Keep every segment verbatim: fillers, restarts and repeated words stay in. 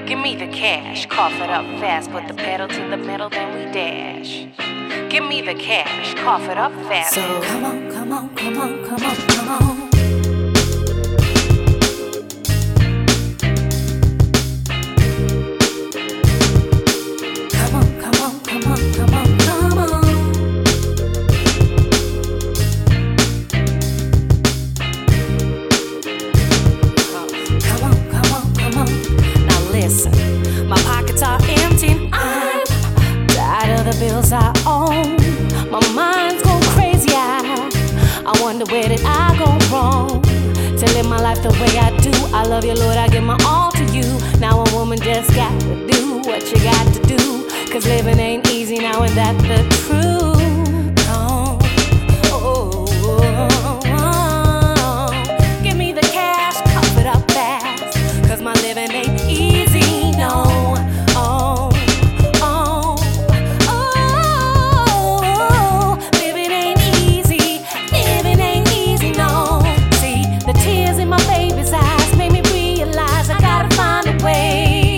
Give me the cash, cough it up fast, put the pedal to the metal, then we dash. Give me the cash, cough it up fast. So come on, come on, come on, come on, come on. Come on, come on, come on, come on, come on. Come on, come on, come on. Now listen, my pockets are empty. I'm tired of the bills I own. My mind's going crazy. I, I wonder where did I go wrong to live my life the way I do. I love you, Lord, I give my all to you. Now a woman just got to do what you got to do, 'cause living ain't easy now, and that's the truth. Oh, oh, oh, oh. Give me the cash, cough it up fast, 'cause my living ain't easy, no. Oh, oh, oh. Living ain't easy, living ain't easy, no. See, the tears in my baby's eyes made me realize I gotta find a way.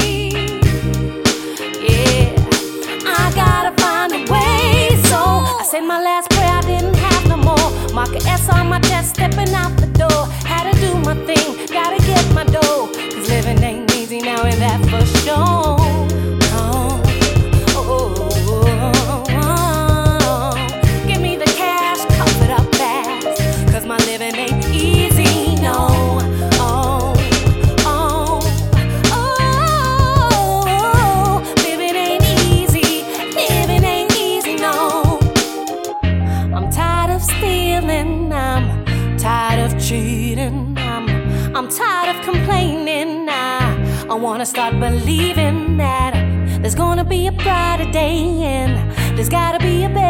Yeah, I gotta find a way. So I said my last prayer, I didn't have no more. Mark an S on my chest, stepping out the door. Had to do my thing, gotta get my dough, 'cause living ain't easy now, and that for sure. Oh, oh, oh, oh. Give me the cash, cough it up fast, 'cause my living ain't easy, no. Oh, oh, oh. Living ain't easy, living ain't easy, no. I'm tired of stealing, I'm tired of cheating, I'm, I'm tired of complaining now. I wanna start believing that there's gonna be a brighter day, and there's gotta be a better